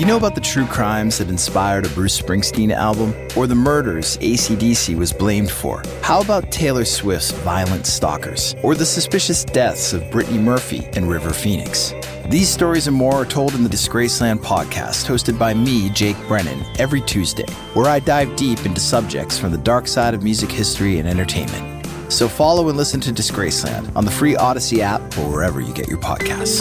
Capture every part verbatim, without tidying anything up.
Do you know about the true crimes that inspired a Bruce Springsteen album? Or the murders A C D C was blamed for? How about Taylor Swift's Violent Stalkers? Or the suspicious deaths of Brittany Murphy and River Phoenix? These stories and more are told in the Disgraceland podcast, hosted by me, Jake Brennan, every Tuesday, where I dive deep into subjects from the dark side of music history and entertainment. So follow and listen to Disgraceland on the free Odyssey app or wherever you get your podcasts.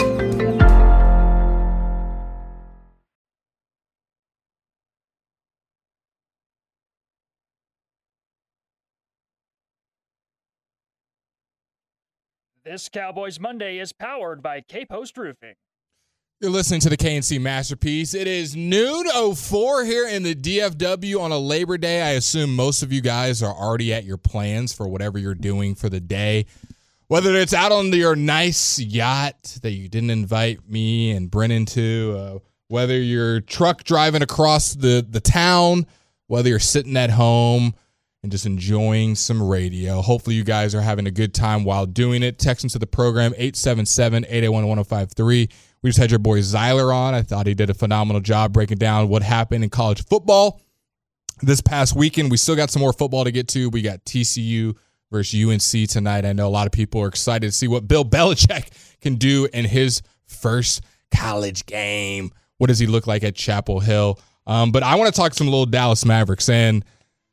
This Cowboys Monday is powered by K-Post Roofing. You're listening to the K N C Masterpiece. It is noon oh four here in the D F W on a Labor Day. I assume most of you guys are already at your plans for whatever you're doing for the day. Whether it's out on your nice yacht that you didn't invite me and Brennan to, uh, whether you're truck driving across the, the town, whether you're sitting at home and just enjoying some radio. Hopefully you guys are having a good time while doing it. Text into the program, eight seven seven, eight eight one, one oh five three. We just had your boy Zyler on. I thought he did a phenomenal job breaking down what happened in college football this past weekend. We still got some more football to get to. We got T C U versus U N C tonight. I know a lot of people are excited to see what Bill Belichick can do in his first college game. What does he look like at Chapel Hill? Um, but I want to talk some little Dallas Mavericks. And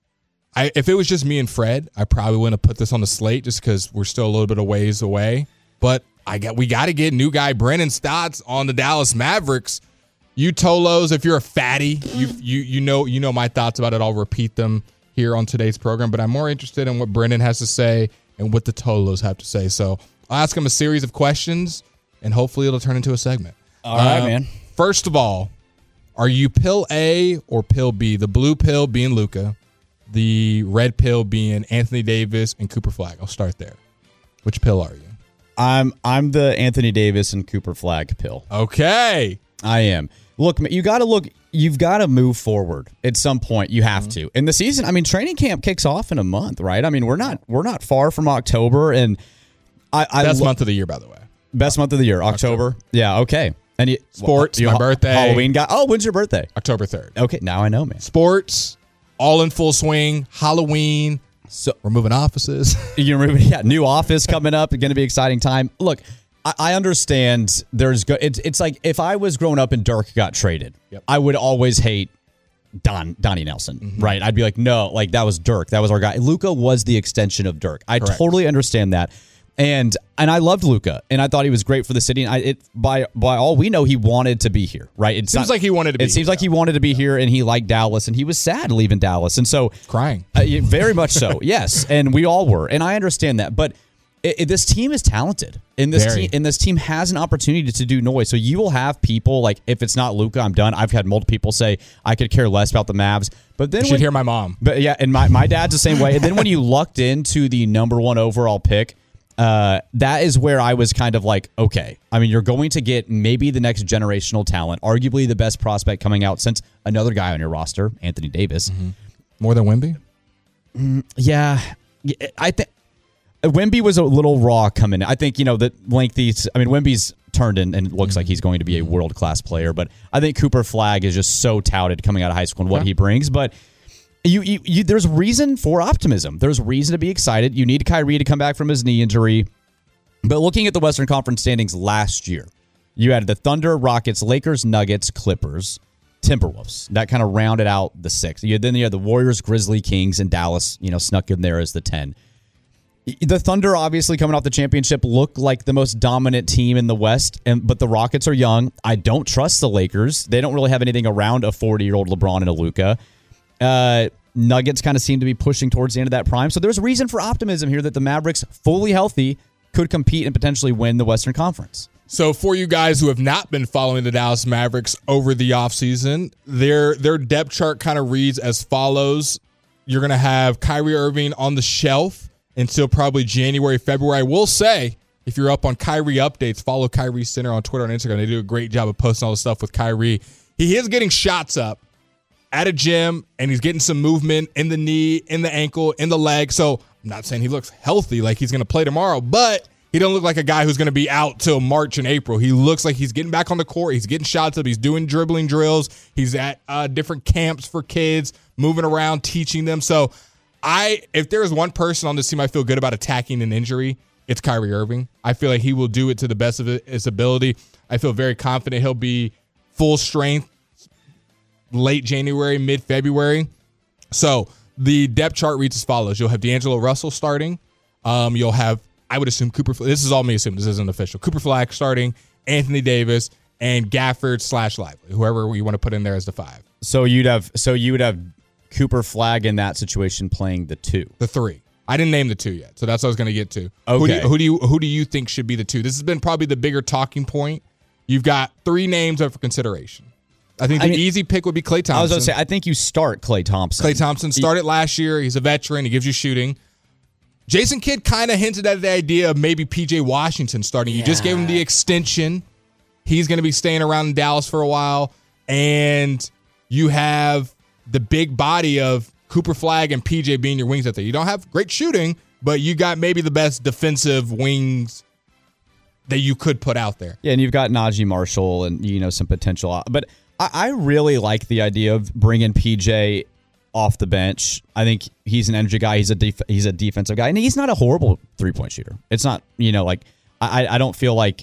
I, if it was just me and Fred, I probably wouldn't have put this on the slate just because we're still a little bit of ways away. But I got we got to get new guy Brennan Stotts on the Dallas Mavericks. You Tolos, if you're a fatty, you you you know you know my thoughts about it. I'll repeat them here on today's program. But I'm more interested in what Brennan has to say and what the Tolos have to say. So I'll ask him a series of questions, and hopefully it'll turn into a segment. All right, uh, man. First of all, are you pill A or pill B? The blue pill being Luka. The red pill being Anthony Davis and Cooper Flagg. I'll start there. Which pill are you? I'm I'm the Anthony Davis and Cooper Flagg pill. Okay. I am. Look, you got to look. You've got to move forward at some point. You have mm-hmm. to. In the season, I mean, training camp kicks off in a month, right? I mean, we're not we're not far from October, and I, I best lo- month of the year, by the way. Best month of the year, October. October. Yeah. Okay. And you, sports. Well, my you, birthday. Halloween guy. Oh, when's your birthday? October third. Okay. Now I know, man. Sports. All in full swing. Halloween. So we're moving offices. You're moving. Yeah. New office coming up. It's going to be an exciting time. Look, I, I understand. There's go- it's it's like if I was growing up and Dirk got traded, yep. I would always hate Don Donnie Nelson, mm-hmm. right? I'd be like, no, like that was Dirk. That was our guy. Luka was the extension of Dirk. I Correct. totally understand that. And and I loved Luka, and I thought he was great for the city. And I, it by by all we know, he wanted to be here, right? It seems not, like he wanted to be. It seems here, like he wanted to be yeah. here, and he liked Dallas, and he was sad leaving Dallas, and so crying, uh, very much so. Yes, and we all were, and I understand that. But it, it, this team is talented, and this very. team and this team has an opportunity to do noise. So you will have people like, if it's not Luka, I'm done. I've had multiple people say I could care less about the Mavs. But then you should when, hear my mom. But yeah, and my my dad's the same way. And then when you lucked into the number one overall pick. Uh, that is where I was kind of like, okay. I mean, you're going to get maybe the next generational talent, arguably the best prospect coming out since another guy on your roster, Anthony Davis. Mm-hmm. More than Wemby? Mm, yeah. I think Wemby was a little raw coming in. I think, you know, the lengthy, I mean, Wemby's turned in and looks mm-hmm. like he's going to be a world-class player, but I think Cooper Flagg is just so touted coming out of high school and what okay. he brings, but You, you, you, there's reason for optimism. There's reason to be excited. You need Kyrie to come back from his knee injury. But looking at the Western Conference standings last year, you had the Thunder, Rockets, Lakers, Nuggets, Clippers, Timberwolves. That kind of rounded out the six. You, then you had the Warriors, Grizzlies, Kings, and Dallas, you know, snuck in there as the ten. The Thunder, obviously coming off the championship, look like the most dominant team in the West, and but the Rockets are young. I don't trust the Lakers. They don't really have anything around a forty-year-old LeBron and a Luka. Uh, Nuggets kind of seem to be pushing towards the end of that prime. So there's reason for optimism here that the Mavericks, fully healthy, could compete and potentially win the Western Conference. So for you guys who have not been following the Dallas Mavericks over the offseason, their their depth chart kind of reads as follows. You're going to have Kyrie Irving on the shelf until probably January, February. I will say, if you're up on Kyrie updates, follow Kyrie Center on Twitter and Instagram. They do a great job of posting all the stuff with Kyrie. He is getting shots up at a gym, and he's getting some movement in the knee, in the ankle, in the leg. So I'm not saying he looks healthy like he's going to play tomorrow, but he don't look like a guy who's going to be out till March and April. He looks like he's getting back on the court. He's getting shots up. He's doing dribbling drills. He's at uh, different camps for kids, moving around, teaching them. So I, if there is one person on this team I feel good about attacking an injury, it's Kyrie Irving. I feel like he will do it to the best of his ability. I feel very confident he'll be full strength late January, mid-February. So the depth chart reads as follows. You'll have D'Angelo Russell starting. Um, you'll have, I would assume, Cooper. This is all me assuming. This isn't official. Cooper Flag starting, Anthony Davis, and Gafford slash Lively, whoever you want to put in there as the five. So you'd have, so you would have Cooper Flag in that situation playing the two. The three. I didn't name the two yet, so that's what I was going to get to. Okay. Who do, you, who do you who do you think should be the two? This has been probably the bigger talking point. You've got three names up for consideration. I think the I mean, easy pick would be Klay Thompson. I was going to say, I think you start Klay Thompson. Klay Thompson started last year. He's a veteran. He gives you shooting. Jason Kidd kind of hinted at the idea of maybe P J Washington starting. You yeah. just gave him the extension. He's going to be staying around in Dallas for a while. And you have the big body of Cooper Flag and P J being your wings out there. You don't have great shooting, but you got maybe the best defensive wings that you could put out there. Yeah, and you've got Najee Marshall and, you know, some potential. But I, I really like the idea of bringing P J off the bench. I think he's an energy guy. He's a def- he's a defensive guy, and he's not a horrible three-point shooter. It's not, you know, like I I don't feel like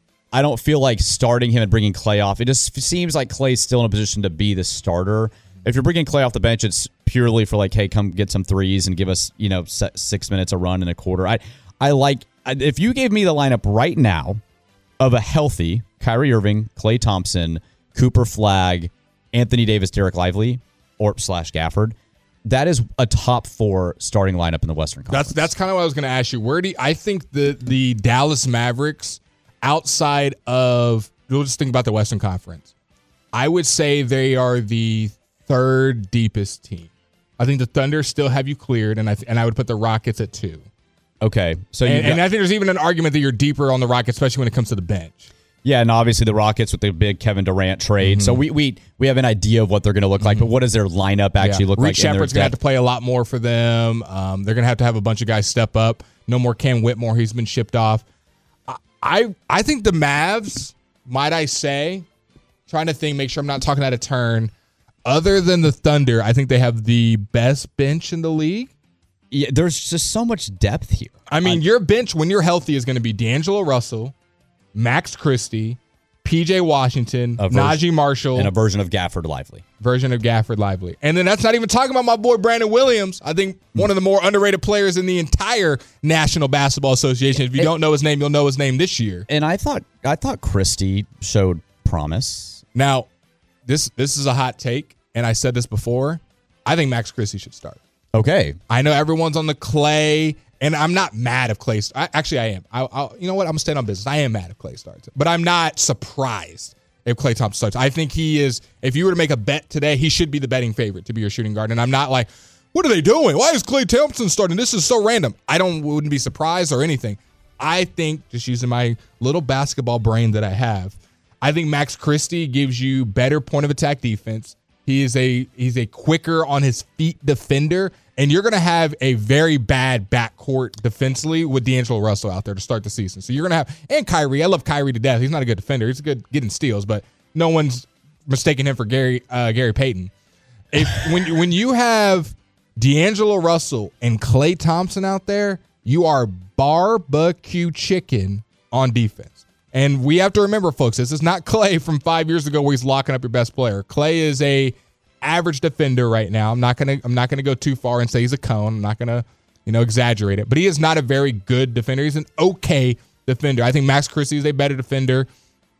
I don't feel like starting him and bringing Klay off. It just seems like Klay's still in a position to be the starter. If you're bringing Klay off the bench, it's purely for like, hey, come get some threes and give us, you know, six minutes a run in a quarter. I, I like, if you gave me the lineup right now of a healthy Kyrie Irving, Klay Thompson, Cooper Flag, Anthony Davis, Derek Lively, or slash Gafford, that is a top four starting lineup in the Western Conference. That's that's kind of what I was going to ask you. Where do you, I think the the Dallas Mavericks, outside of, we'll just think about the Western Conference, I would say they are the third deepest team. I think the Thunder still have you cleared, and I th- and I would put the Rockets at two. Okay, so and, got, and I think there's even an argument that you're deeper on the Rockets, especially when it comes to the bench. Yeah, and obviously the Rockets with the big Kevin Durant trade. Mm-hmm. So we we we have an idea of what they're going to look like, mm-hmm. but what does their lineup actually yeah. Reed look like? Reed Shepard's going to have to play a lot more for them. Um, they're going to have to have a bunch of guys step up. No more Cam Whitmore. He's been shipped off. I I, I think the Mavs, might I say, trying to think, make sure I'm not talking out of turn, other than the Thunder, I think they have the best bench in the league. Yeah, there's just so much depth here. I mean, I, your bench, when you're healthy, is going to be D'Angelo Russell, Max Christie, P J Washington, version, Najee Marshall. And a version of Gafford Lively. Version of Gafford Lively. And then that's not even talking about my boy Brandon Williams. I think one of the more underrated players in the entire National Basketball Association. If you it, don't know his name, you'll know his name this year. And I thought I thought Christie showed promise. Now, this this is a hot take. And I said this before, I think Max Christie should start. Okay. I know everyone's on the Klay, and I'm not mad if Klay starts. Actually, I am. I, I, you know what? I'm going to stay on business. I am mad if Klay starts. But I'm not surprised if Klay Thompson starts. I think he is, if you were to make a bet today, he should be the betting favorite to be your shooting guard. And I'm not like, what are they doing? Why is Klay Thompson starting? This is so random. I don't wouldn't be surprised or anything. I think, just using my little basketball brain that I have, I think Max Christie gives you better point of attack defense. He is a he's a quicker on his feet defender, and you're going to have a very bad backcourt defensively with D'Angelo Russell out there to start the season. So you're going to have, and Kyrie. I love Kyrie to death. He's not a good defender. He's good getting steals, but no one's mistaking him for Gary uh, Gary Payton. If when when you have D'Angelo Russell and Klay Thompson out there, you are barbecue chicken on defense. And we have to remember, folks, this is not Klay from five years ago where he's locking up your best player. Klay is a average defender right now. I'm not gonna I'm not gonna go too far and say he's a cone. I'm not gonna, you know, exaggerate it. But he is not a very good defender. He's an okay defender. I think Max Christie is a better defender.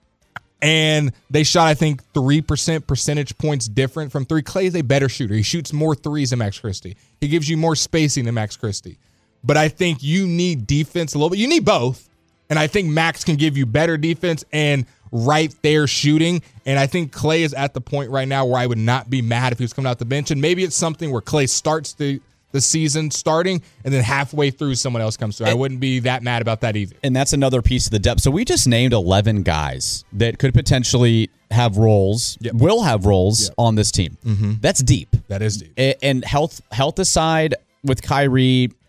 And they shot, I think, three percent percentage points different from three. Klay is a better shooter. He shoots more threes than Max Christie. He gives you more spacing than Max Christie. But I think you need defense a little bit. You need both. And I think Max can give you better defense and right there shooting. And I think Klay is at the point right now where I would not be mad if he was coming out the bench. And maybe it's something where Klay starts the, the season starting and then halfway through someone else comes through. I wouldn't be that mad about that either. And that's another piece of the depth. So we just named eleven guys that could potentially have roles, yep. will have roles yep. on this team. Mm-hmm. That's deep. That is deep. And health, health aside, with Kyrie,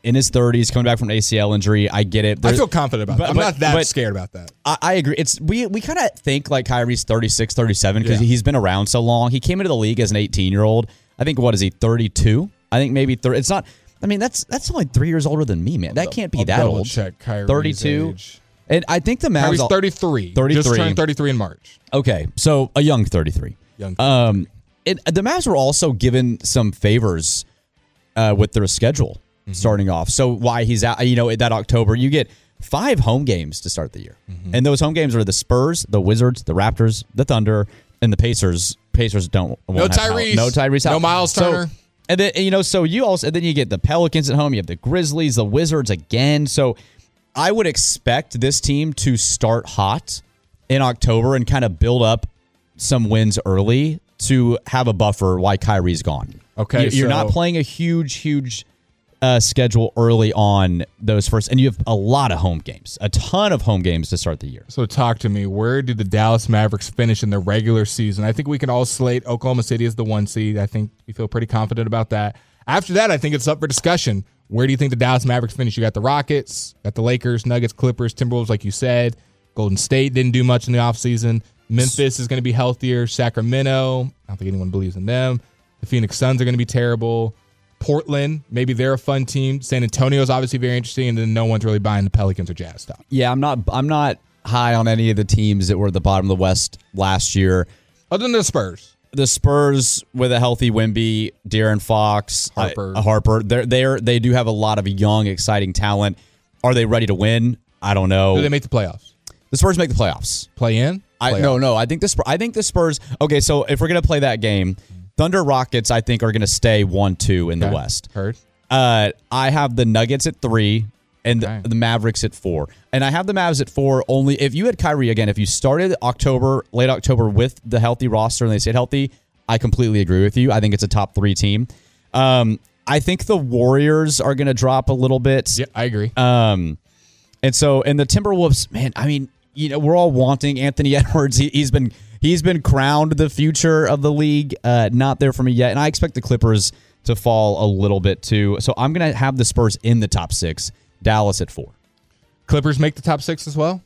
in his thirties, coming back from an A C L injury. I get it. I There's, feel confident about but- that. I'm but- not that but- scared about that. I, I agree. It's we we kind of think like Kyrie's thirty-six, thirty-seven because Yeah. he's been around so long. He came into the league as an eighteen-year-old. I think, what is he, thirty-two? I think maybe thirty. It's not, I mean, that's that's only three years older than me, man. That can't be I'll that double old. check Kyrie's thirty-two. age. And I think the Mavs. Kyrie's all- thirty-three. thirty-three. Just turned thirty-three in March. Okay, so a young thirty-three. Young Um, it, the Mavs were also given some favors uh, with their schedule Mm-hmm. starting off. So why he's out, you know, that October, you get five home games to start the year. Mm-hmm. And those home games are the Spurs, the Wizards, the Raptors, the Thunder, and the Pacers. Pacers don't No won't have Tyrese. Hal- no Tyrese. No Hal- Miles So- Turner. and then, you know, so you also, and then you get the Pelicans at home. You have the Grizzlies, the Wizards again. So I would expect this team to start hot in October and kind of build up some wins early to have a buffer while Kyrie's gone. Okay, You- You're so- not playing a huge, huge uh, schedule early on those first, and you have a lot of home games, a ton of home games to start the year. So talk to me. Where did the Dallas Mavericks finish in the regular season? I think we can all slate Oklahoma City as the one seed. I think we feel pretty confident about that. After that, I think it's up for discussion. Where do you think the Dallas Mavericks finish? You got the Rockets, got the Lakers, Nuggets, Clippers, Timberwolves, like you said. Golden State didn't do much in the offseason. Memphis is going to be healthier. Sacramento, I don't think anyone believes in them. The Phoenix Suns are going to be terrible. Portland, maybe they're a fun team. San Antonio is obviously very interesting, and then no one's really buying the Pelicans or Jazz stuff. Yeah, I'm not. I'm not high on any of the teams that were at the bottom of the West last year. Other than the Spurs. The Spurs with a healthy Wemby, De'Aaron Fox, Harper. uh, Harper. They're they're they do have a lot of young, exciting talent. Are they ready to win? I don't know. Do they make the playoffs? The Spurs make the playoffs. Play in? I Playoffs. no no. I think the Spurs. I think the Spurs. Okay, so if we're gonna play that game, Thunder Rockets, I think are gonna stay one two in the Okay. West. Heard. Uh, I have the Nuggets at three and Okay. the, the Mavericks at four. And I have the Mavs at four only if you had Kyrie again, if you started October, late October with the healthy roster and they stayed healthy, I completely agree with you. I think it's a top three team. Um, I think the Warriors are going to drop a little bit. Yeah, I agree. Um, and so, and the Timberwolves, man, I mean, you know, we're all wanting Anthony Edwards. He, he's been he's been crowned the future of the league. Uh, not there for me yet, and I expect the Clippers to fall a little bit too. So I'm going to have the Spurs in the top six. Dallas at four. Clippers make the top six as well?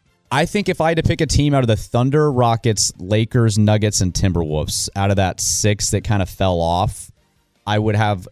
I think if I had to pick a team out of the Thunder, Rockets, Lakers, Nuggets, and Timberwolves, out of that six that kind of fell off, I would have.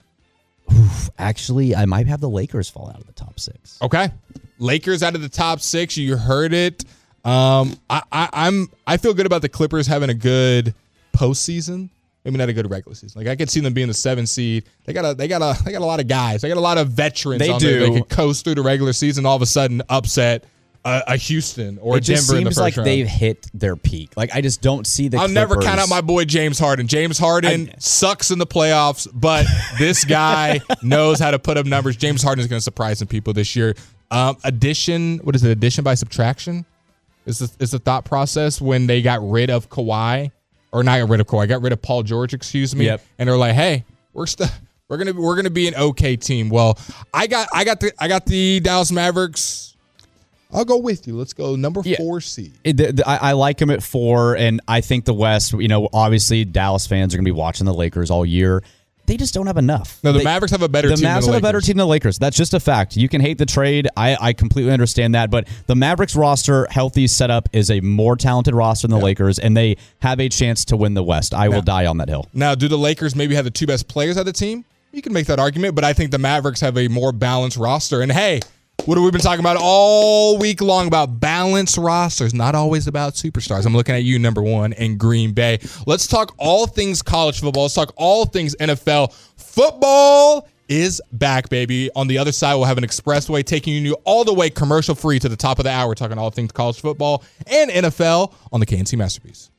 Oof, actually, I might have the Lakers fall out of the top six. Okay. Lakers out of the top six. You heard it. Um, I, I, I'm I feel good about the Clippers having a good postseason. Maybe not a good regular season. Like I could see them being the seven seed. They got a they got a they got a lot of guys. They got a lot of veterans. They on there. do. They could coast through the regular season. All of a sudden, upset a, a Houston or It just Denver in the seems first like round. they've hit their peak. Like I just don't see the. I'll never count Clippers- out my boy James Harden. James Harden I- sucks in the playoffs, but this guy knows how to put up numbers. James Harden is going to surprise some people this year. Um, addition, what is it? Addition by subtraction is the, is the thought process when they got rid of Kawhi, or not got rid of Kawhi, got rid of Paul George. Excuse me. Yep. And they're like, hey, we're still. We're gonna we're gonna be an okay team. Well, I got I got the I got the Dallas Mavericks. I'll go with you. Let's go number Yeah. four seed. It- the- the- I, I like him at four, and I think the West. You know, obviously Dallas fans are going to be watching the Lakers all year. They just don't have enough. No, the They- Mavericks have a better the team. Mavs than the have a better Lakers. team than the Lakers. That's just a fact. You can hate the trade. I, I completely understand that. But the Mavericks roster, healthy setup, is a more talented roster than the Yeah. Lakers, and they have a chance to win the West. I will die on that hill. Now, do the Lakers maybe have the two best players of the team? You can make that argument, but I think the Mavericks have a more balanced roster. And hey, what have we been talking about all week long about balanced rosters? Not always about superstars. I'm looking at you, number one, in Green Bay. Let's talk all things college football. Let's talk all things N F L. Football is back, baby. On the other side, we'll have an expressway taking you all the way commercial free to the top of the hour, talking all things college football and N F L on the K N C Masterpiece.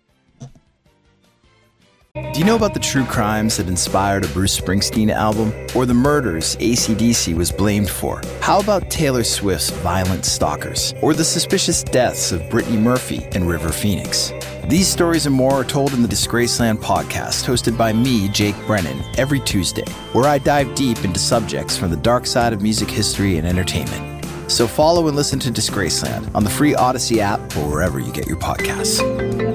Do you know about the true crimes that inspired a Bruce Springsteen album? Or the murders A C D C was blamed for? How about Taylor Swift's Violent Stalkers? Or the suspicious deaths of Brittany Murphy and River Phoenix? These stories and more are told in the Disgraceland podcast, hosted by me, Jake Brennan, every Tuesday, where I dive deep into subjects from the dark side of music history and entertainment. So follow and listen to Disgraceland on the free Odyssey app or wherever you get your podcasts.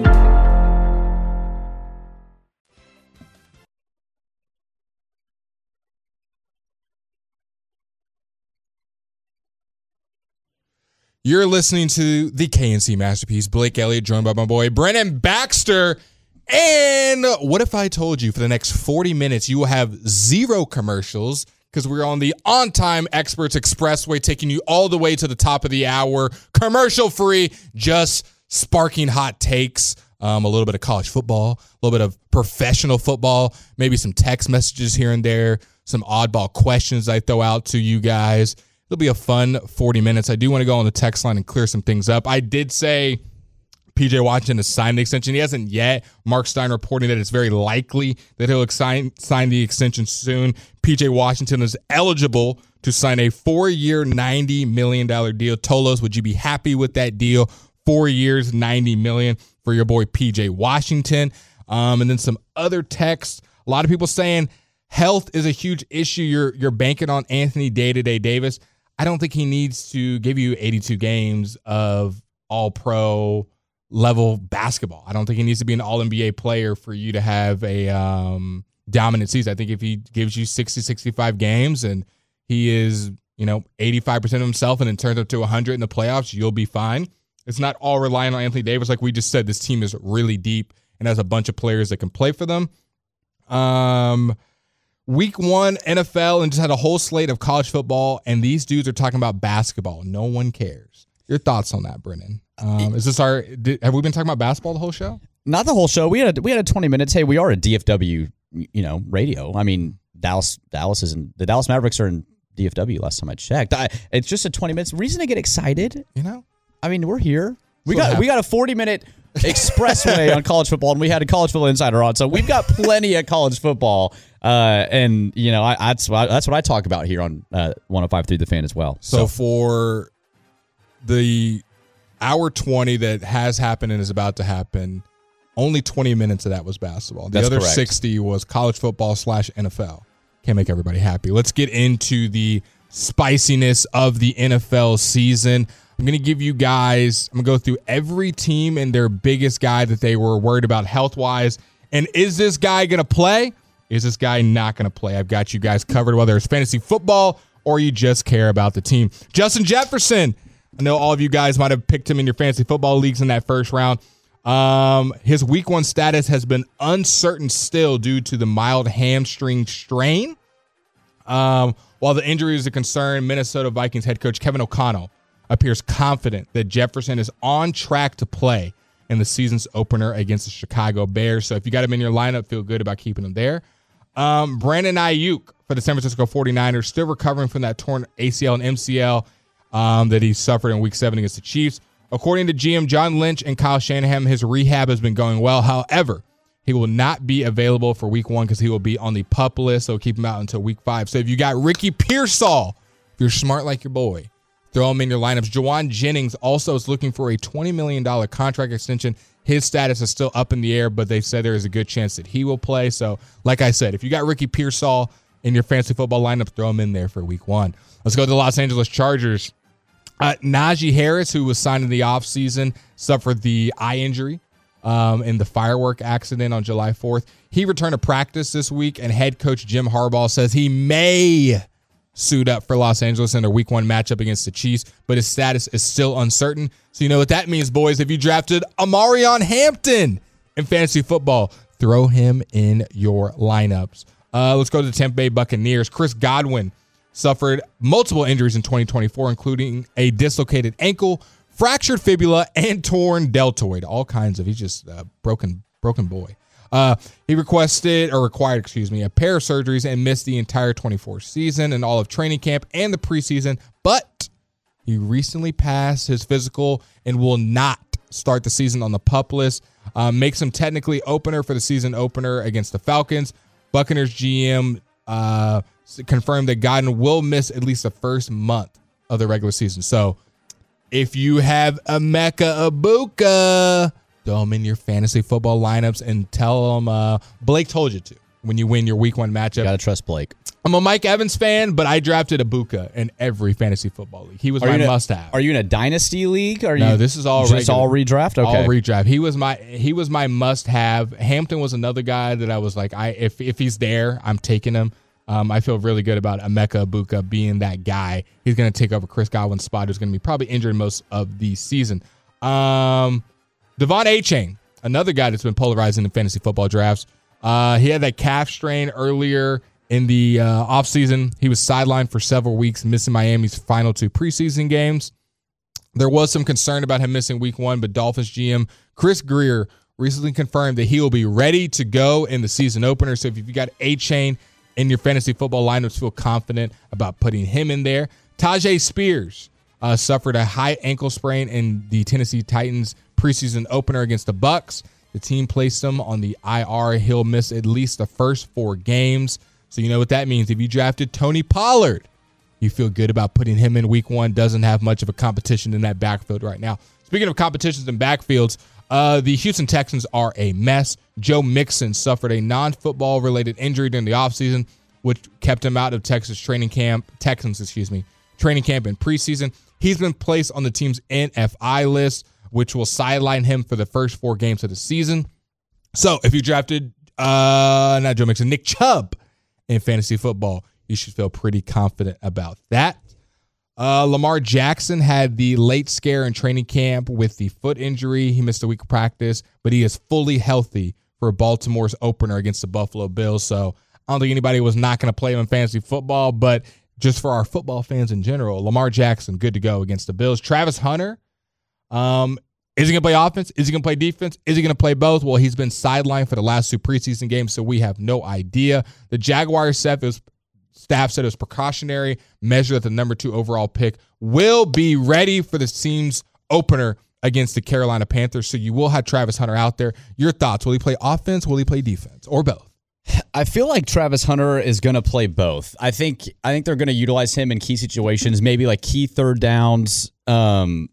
You're listening to the K N C Masterpiece. Blake Elliott, joined by my boy Brennan Baxter. And what if I told you for the next forty minutes you will have zero commercials because we're on the On Time Experts Expressway, taking you all the way to the top of the hour, commercial-free, just sparking hot takes, um, a little bit of college football, a little bit of professional football, maybe some text messages here and there, some oddball questions I throw out to you guys. It'll be a fun forty minutes. I do want to go on the text line and clear some things up. I did say P J Washington has signed the extension. He hasn't yet. Mark Stein reporting that it's very likely that he'll sign, sign the extension soon. P J Washington is eligible to sign a four-year, ninety million dollars deal. Tolos, would you be happy with that deal? Four years, ninety million dollars for your boy P J Washington. Um, and then some other texts. A lot of people saying health is a huge issue. You're, you're banking on Anthony Day-to-Day Davis. I don't think he needs to give you eighty-two games of all-pro level basketball. I don't think he needs to be an all N B A player for you to have a um, dominant season. I think if he gives you sixty, sixty-five games and he is, you know, eighty-five percent of himself and then turns up to one hundred in the playoffs, you'll be fine. It's not all relying on Anthony Davis. Like we just said, this team is really deep and has a bunch of players that can play for them. Um, Week one, N F L, and just had a whole slate of college football, and these dudes are talking about basketball. No one cares. Your thoughts on that, Brennan? Um, is this our? Did, have we been talking about basketball the whole show? Not the whole show. We had a, we had a twenty minutes. Hey, we are a D F W, you know, radio. I mean, Dallas Dallas is in the Dallas Mavericks are in D F W. Last time I checked, I, it's just a twenty minutes. Reason to get excited, you know. I mean, we're here. We That's got we got a forty minute expressway on college football, and we had a college football insider on, so we've got plenty of college football. Uh, and you know, I, that's that's what I talk about here on uh, one oh five point three The Fan as well. So, so for the hour twenty that has happened and is about to happen, only twenty minutes of that was basketball. The That's other correct. sixty was college football slash N F L. Can't make everybody happy. Let's get into the spiciness of the N F L season. I'm going to give you guys, I'm going to go through every team and their biggest guy that they were worried about health-wise. And is this guy going to play? Is this guy not going to play? I've got you guys covered, whether it's fantasy football or you just care about the team. Justin Jefferson. I know all of you guys might have picked him in your fantasy football leagues in that first round. Um, his week one status has been uncertain still due to the mild hamstring strain. Um, while the injury is a concern, Minnesota Vikings head coach Kevin O'Connell appears confident that Jefferson is on track to play in the season's opener against the Chicago Bears. So if you got him in your lineup, feel good about keeping him there. Um, Brandon Ayuk for the San Francisco forty-niners, still recovering from that torn A C L and M C L um, that he suffered in week seven against the Chiefs. According to G M John Lynch and Kyle Shanahan, his rehab has been going well. However, he will not be available for week one because he will be on the PUP list, so keep him out until week five. So if you got Ricky Pearsall, if you're smart like your boy, throw him in your lineups. Jawan Jennings also is looking for a twenty million dollars contract extension. His status is still up in the air, but they said there is a good chance that he will play. So, like I said, if you got Ricky Pearsall in your fantasy football lineup, throw him in there for week one. Let's go to the Los Angeles Chargers. Uh, Najee Harris, who was signed in the offseason, suffered the eye injury um, in the firework accident on July fourth. He returned to practice this week, and head coach Jim Harbaugh says he may suit up for Los Angeles in their week one matchup against the Chiefs, but his status is still uncertain. So you know what that means, boys. If you drafted Amarion Hampton in fantasy football, throw him in your lineups. Uh, let's go to the Tampa Bay Buccaneers. Chris Godwin suffered multiple injuries in twenty twenty-four, including a dislocated ankle, fractured fibula, and torn deltoid. All kinds of, he's just a broken, broken boy. Uh, he requested or required, excuse me, a pair of surgeries and missed the entire twenty-four season and all of training camp and the preseason. But he recently passed his physical and will not start the season on the PUP list. Uh, makes him technically opener for the season opener against the Falcons. Buccaneers G M uh, confirmed that Godwin will miss at least the first month of the regular season. So if you have Emeka Egbuka, throw him in your fantasy football lineups and tell them uh, Blake told you to when you win your week one matchup. You gotta trust Blake. I'm a Mike Evans fan, but I drafted Egbuka in every fantasy football league. He was Are my you in a- must-have. Are you in a dynasty league? Are No, you, this is all just regular. all redraft. Okay, All redraft. He was my he was my must-have. Hampton was another guy that I was like, I if if he's there, I'm taking him. Um, I feel really good about Emeka Egbuka being that guy. He's going to take over Chris Godwin's spot, who's going to be probably injured most of the season. Um, Devon Achane, another guy that's been polarizing in fantasy football drafts. Uh, he had that calf strain earlier in the uh, offseason. He was sidelined for several weeks, missing Miami's final two preseason games. There was some concern about him missing week one, but Dolphins G M Chris Grier recently confirmed that he will be ready to go in the season opener. So if you've got Achane in your fantasy football lineups, feel confident about putting him in there. Tajay Spears uh, suffered a high ankle sprain in the Tennessee Titans preseason opener against the Bucks. The team placed him on the I R. He'll miss at least the first four games. So you know what that means. If you drafted Tony Pollard, you feel good about putting him in week one. Doesn't have much of a competition in that backfield right now. Speaking of competitions in backfields, uh, the Houston Texans are a mess. Joe Mixon suffered a non-football related injury during the offseason, which kept him out of Texas training camp, Texans, excuse me, training camp and preseason. He's been placed on the team's N F I list, which will sideline him for the first four games of the season. So if you drafted, uh, not Joe Mixon, Nick Chubb in fantasy football, you should feel pretty confident about that. Uh, Lamar Jackson had the late scare in training camp with the foot injury. He missed a week of practice, but he is fully healthy for Baltimore's opener against the Buffalo Bills. So I don't think anybody was not going to play him in fantasy football, but just for our football fans in general, Lamar Jackson, good to go against the Bills. Travis Hunter, um, is he going to play offense? Is he going to play defense? Is he going to play both? Well, he's been sidelined for the last two preseason games, so we have no idea. The Jaguars staff is Staff said it was precautionary measure that the number two overall pick will be ready for the team's opener against the Carolina Panthers. So you will have Travis Hunter out there. Your thoughts? Will he play offense? Will he play defense? Or both? I feel like Travis Hunter is going to play both. I think I think they're going to utilize him in key situations, maybe like key third downs. Um,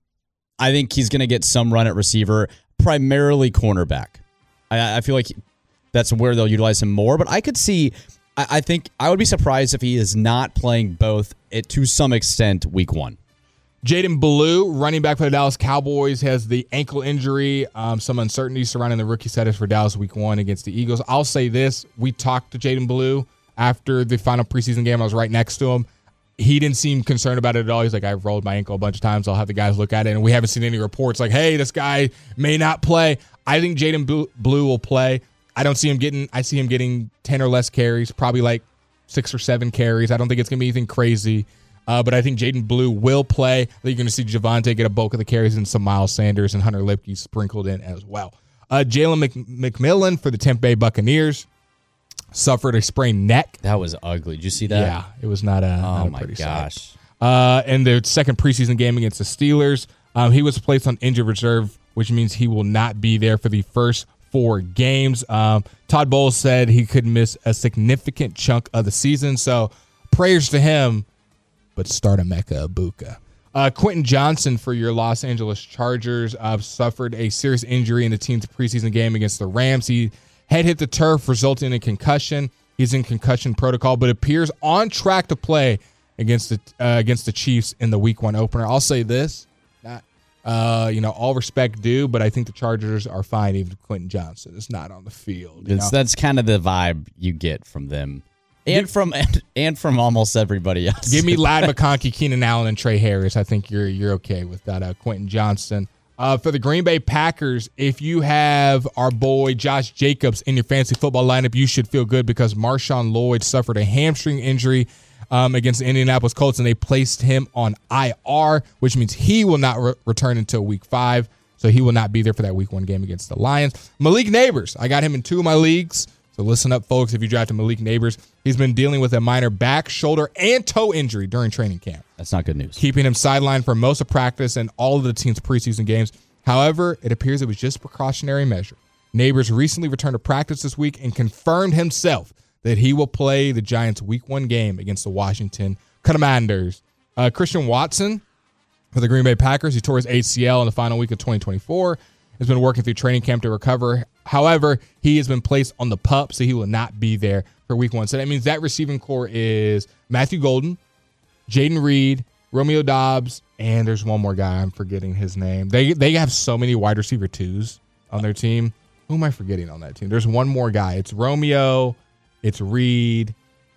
I think he's going to get some run at receiver, primarily cornerback. I, I feel like that's where they'll utilize him more. But I could see... I think I would be surprised if he is not playing both it, to some extent week one. Jaden Blue, running back for the Dallas Cowboys, has the ankle injury. Um, some uncertainty surrounding the rookie status for Dallas week one against the Eagles. I'll say this. We talked to Jaden Blue after the final preseason game. I was right next to him. He didn't seem concerned about it at all. He's like, I've rolled my ankle a bunch of times. I'll have the guys look at it. And we haven't seen any reports like, hey, this guy may not play. I think Jaden Blue will play. I don't see him getting, I see him getting ten or less carries, probably like six or seven carries. I don't think it's going to be anything crazy, uh, but I think Jaden Blue will play. I think you're going to see Javonte get a bulk of the carries and some Miles Sanders and Hunter Lipke sprinkled in as well. Uh, Jalen Mc, McMillan for the Tampa Bay Buccaneers suffered a sprained neck. That was ugly. Did you see that? Yeah, it was not a, oh not a my pretty gosh. sight. Uh, in the second preseason game against the Steelers, um, he was placed on injured reserve, which means he will not be there for the first four games. Um, Todd Bowles said he could miss a significant chunk of the season, so prayers to him, but start Emeka Egbuka. Uh, Quentin Johnson for your Los Angeles Chargers uh, suffered a serious injury in the team's preseason game against the Rams. He head hit the turf, resulting in a concussion. He's in concussion protocol, but appears on track to play against the uh, against the Chiefs in the week one opener. I'll say this, not Uh, you know, all respect due, but I think the Chargers are fine even if Quentin Johnson is not on the field. You it's, know? That's kind of the vibe you get from them, and Give, from and, and from almost everybody else. Give me Ladd McConkey, Keenan Allen, and Trey Harris. I think you're you're okay with that. Uh, Quentin Johnson. Uh, for the Green Bay Packers, if you have our boy Josh Jacobs in your fantasy football lineup, you should feel good because Marshawn Lloyd suffered a hamstring injury Um, against the Indianapolis Colts, and they placed him on I R, which means he will not re- return until week five, so he will not be there for that week one game against the Lions. Malik Neighbors, I got him in two of my leagues, so listen up, folks, if you drafted Malik Neighbors. He's been dealing with a minor back, shoulder, and toe injury during training camp. That's not good news. Keeping him sidelined for most of practice and all of the team's preseason games. However, it appears it was just a precautionary measure. Neighbors recently returned to practice this week and confirmed himself that he will play the Giants' week one game against the Washington Commanders. Uh, Christian Watson for the Green Bay Packers, he tore his A C L in the final week of twenty twenty-four, has been working through training camp to recover. However, he has been placed on the PUP, so he will not be there for week one. So that means that receiving core is Matthew Golden, Jaden Reed, Romeo Doubs, and there's one more guy. I'm forgetting his name. They they have so many wide receiver twos on their team. Who am I forgetting on that team? There's one more guy. It's Romeo. It's Reed.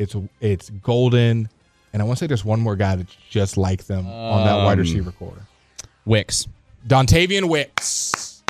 It's it's Golden, and I want to say there's one more guy that's just like them um, on that wide receiver core. Wicks. Dontavian Wicks.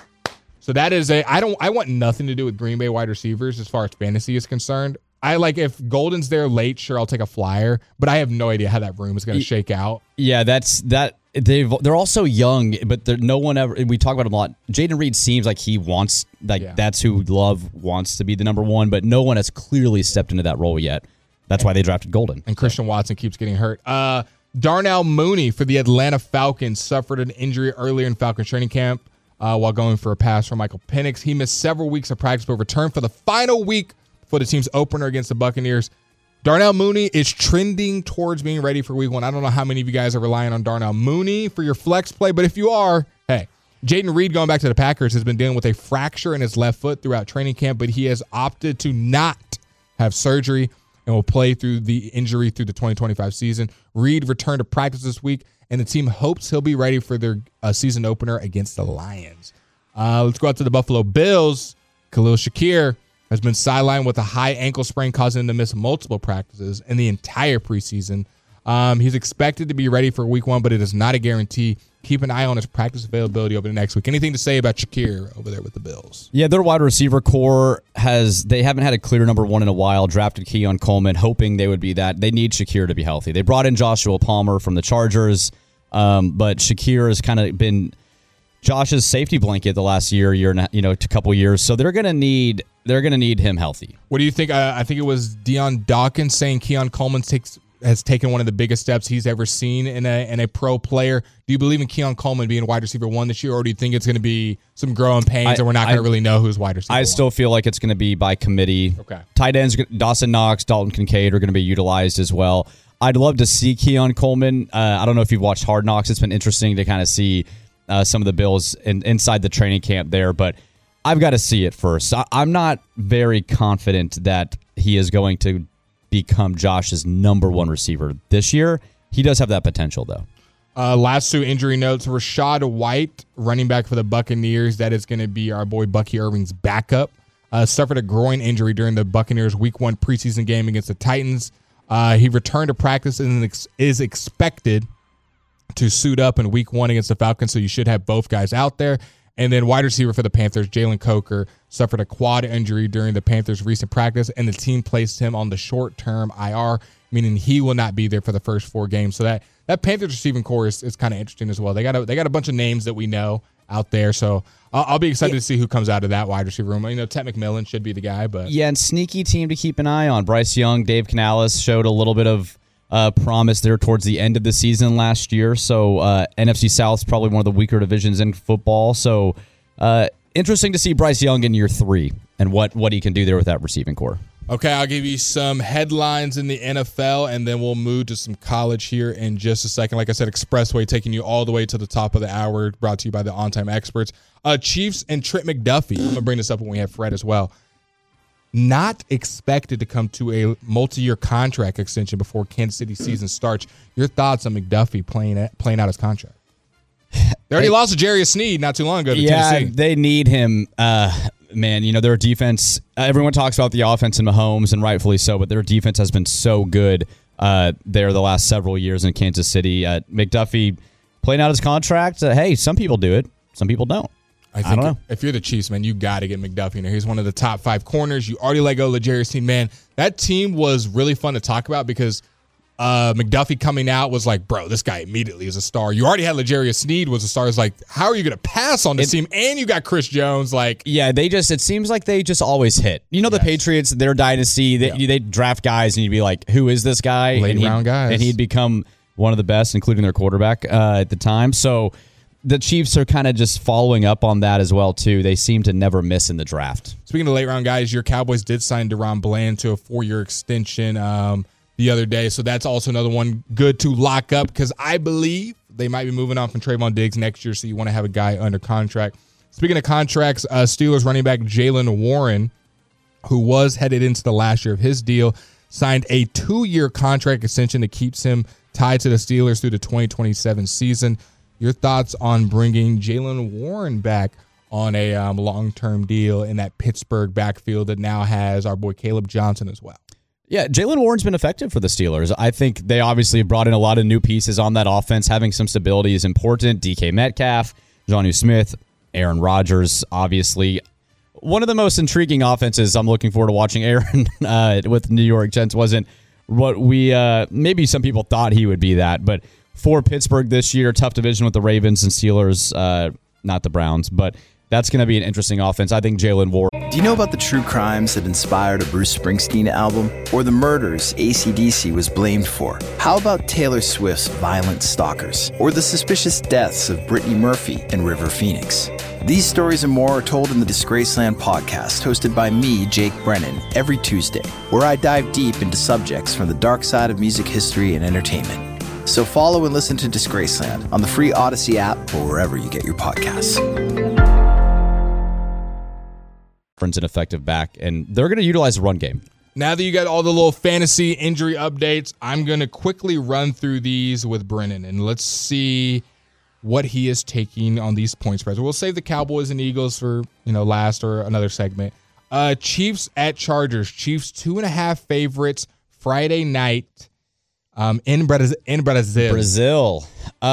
So that is a I don't I want nothing to do with Green Bay wide receivers as far as fantasy is concerned. I like if Golden's there late, sure, I'll take a flyer, but I have no idea how that room is going to shake out. Yeah, that's that. They've they're also young, but no one ever. We talk about him a lot. Jayden Reed seems like he wants like yeah. that's who Love wants to be the number one, but no one has clearly stepped into that role yet. That's why they drafted Golden. And Christian Watson keeps getting hurt. Uh, Darnell Mooney for the Atlanta Falcons suffered an injury earlier in Falcons training camp uh, while going for a pass from Michael Penix. He missed several weeks of practice, but returned for the final week for the team's opener against the Buccaneers. Darnell Mooney is trending towards being ready for week one. I don't know how many of you guys are relying on Darnell Mooney for your flex play, but if you are, hey, Jayden Reed, going back to the Packers, has been dealing with a fracture in his left foot throughout training camp, but he has opted to not have surgery and will play through the injury through the twenty twenty-five season. Reed returned to practice this week, and the team hopes he'll be ready for their uh, season opener against the Lions. Uh, let's go out to the Buffalo Bills. Khalil Shakir has been sidelined with a high ankle sprain, causing him to miss multiple practices in the entire preseason. Um, he's expected to be ready for week one, but it is not a guarantee. Keep an eye on his practice availability over the next week. Anything to say about Shakir over there with the Bills? Yeah, their wide receiver core has, they haven't had a clear number one in a while. Drafted Keon Coleman, hoping they would be that. They need Shakir to be healthy. They brought in Joshua Palmer from the Chargers, um, but Shakir has kind of been Josh's safety blanket the last year, year and a, you know, a couple years. So they're going to need they're going to need him healthy. What do you think? Uh, I think it was Dion Dawkins saying Keon Coleman takes has taken one of the biggest steps he's ever seen in a in a pro player. Do you believe in Keon Coleman being wide receiver one this year, or do you think it's going to be some growing pains I, and we're not going to really know who's wide receiver I one? still feel like it's going to be by committee. Okay. Tight ends, Dawson Knox, Dalton Kincaid are going to be utilized as well. I'd love to see Keon Coleman. Uh, I don't know if you've watched Hard Knocks. It's been interesting to kind of see uh, some of the Bills in, inside the training camp there, but I've got to see it first. I, I'm not very confident that he is going to become Josh's number one receiver this year. He does have that potential, though. Uh, last two injury notes. Rashad White, running back for the Buccaneers. That is going to be our boy Bucky Irving's backup. Uh, suffered a groin injury during the Buccaneers' week one preseason game against the Titans. Uh, he returned to practice and ex- is expected to suit up in week one against the Falcons, so you should have both guys out there. And then wide receiver for the Panthers, Jalen Coker, suffered a quad injury during the Panthers' recent practice, and the team placed him on the short-term I R, meaning he will not be there for the first four games. So that, that Panthers receiving core is, is kind of interesting as well. They got a, they got a bunch of names that we know out there, so I'll, I'll be excited yeah. to see who comes out of that wide receiver room. You know, Ted McMillan should be the guy, but yeah, and sneaky team to keep an eye on. Bryce Young, Dave Canales showed a little bit of Uh, promise there towards the end of the season last year. So uh, N F C South is probably one of the weaker divisions in football. So uh, interesting to see Bryce Young in year three and what, what he can do there with that receiving core. Okay, I'll give you some headlines in the N F L, and then we'll move to some college here in just a second. Like I said, Expressway taking you all the way to the top of the hour, brought to you by the On Time Experts. Uh, Chiefs and Trent McDuffie. I'm going to bring this up when we have Fred as well. Not expected to come to a multi-year contract extension before Kansas City season starts. Your thoughts on McDuffie playing at, playing out his contract? They already they, lost to Jarius Sneed not too long ago to yeah, Tennessee. They need him. Uh, man, you know, their defense, everyone talks about the offense in Mahomes, and rightfully so, but their defense has been so good uh, there the last several years in Kansas City. Uh, McDuffie playing out his contract, uh, hey, some people do it. Some people don't. I think I don't know. If you're the Chiefs, man, you got to get McDuffie in there. He's one of the top five corners. You already let go of L'Jarius Sneed. Man, that team was really fun to talk about because uh, McDuffie coming out was like, bro, this guy immediately is a star. You already had L'Jarius Sneed was a star. It's like, how are you going to pass on this it, team? And you got Chris Jones. Like, yeah, they just, it seems like they just always hit. You know, the yes. Patriots, their dynasty, they, yeah. they draft guys and you'd be like, who is this guy? Late and round guys. And he'd become one of the best, including their quarterback uh, at the time. So, the Chiefs are kind of just following up on that as well, too. They seem to never miss in the draft. Speaking of late-round guys, your Cowboys did sign DeRon Bland to a four-year extension um, the other day, so that's also another one good to lock up because I believe they might be moving on from Trayvon Diggs next year, so you want to have a guy under contract. Speaking of contracts, uh, Steelers running back Jaylen Warren, who was headed into the last year of his deal, signed a two-year contract extension that keeps him tied to the Steelers through the twenty twenty-seven season. Your thoughts on bringing Jaylen Warren back on a um, long-term deal in that Pittsburgh backfield that now has our boy Caleb Johnson as well? Yeah, Jaylen Warren's been effective for the Steelers. I think they obviously have brought in a lot of new pieces on that offense. Having some stability is important. D K Metcalf, Jonnu Smith, Aaron Rodgers, obviously. One of the most intriguing offenses I'm looking forward to watching Aaron uh, with the New York Jets wasn't what we, uh, maybe some people thought he would be that, but for Pittsburgh this year, tough division with the Ravens and Steelers, uh, not the Browns, but that's going to be an interesting offense. I think Jaylen Warren. Do you know about the true crimes that inspired a Bruce Springsteen album? Or the murders A C D C was blamed for? How about Taylor Swift's Violent Stalkers? Or the suspicious deaths of Brittany Murphy and River Phoenix? These stories and more are told in the Disgraceland podcast, hosted by me, Jake Brennan, every Tuesday, where I dive deep into subjects from the dark side of music history and entertainment. So follow and listen to Disgraceland on the free Odyssey app or wherever you get your podcasts. An effective back, and they're going to utilize the run game. Now that you got all the little fantasy injury updates, I'm going to quickly run through these with Brennan, and let's see what he is taking on these point spreads. We'll save the Cowboys and Eagles for, you know, last or another segment. Uh, Chiefs at Chargers. Chiefs two and a half favorites Friday night um, in Brazil. In Brazil. Brazil.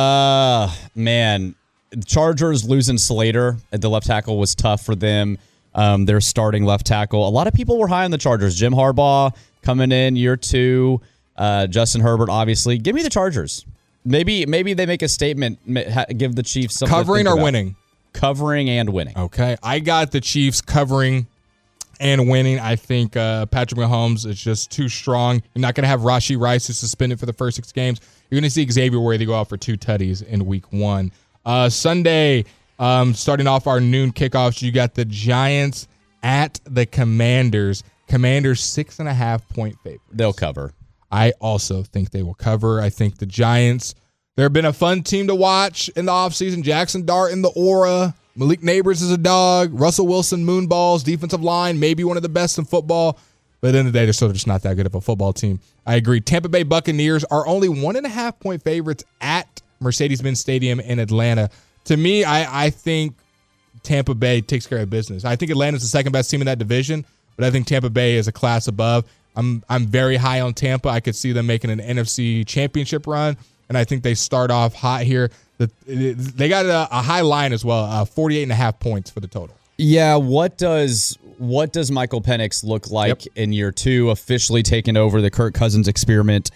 Uh, man, Chargers losing Slater at the left tackle was tough for them. Um, their starting left tackle. A lot of people were high on the Chargers. Jim Harbaugh coming in year two. Uh, Justin Herbert, obviously. Give me the Chargers. Maybe maybe they make a statement, give the Chiefs something covering to think or about. winning? Covering and winning. Okay. I got the Chiefs covering and winning. I think uh, Patrick Mahomes is just too strong. You're not going to have Rashee Rice, who's suspended for the first six games. You're going to see Xavier Worthy go out for two tutties in week one. Uh, Sunday, Um, starting off our noon kickoffs, you got the Giants at the Commanders. Commanders six and a half point favorites. They'll cover. I also think they will cover. I think the Giants, they've been a fun team to watch in the offseason. Jackson Dart in the aura. Malik Neighbors is a dog. Russell Wilson, moonballs, defensive line, maybe one of the best in football. But at the end of the day, they're still just not that good of a football team. I agree. Tampa Bay Buccaneers are only one and a half point favorites at Mercedes-Benz Stadium in Atlanta. To me, I, I think Tampa Bay takes care of business. I think Atlanta's the second best team in that division, but I think Tampa Bay is a class above. I'm I'm very high on Tampa. I could see them making an N F C championship run, and I think they start off hot here. The, they got a, a high line as well, uh, forty-eight and a half points for the total. Yeah, what does what does Michael Penix look like yep. in year two, officially taking over the Kirk Cousins experiment,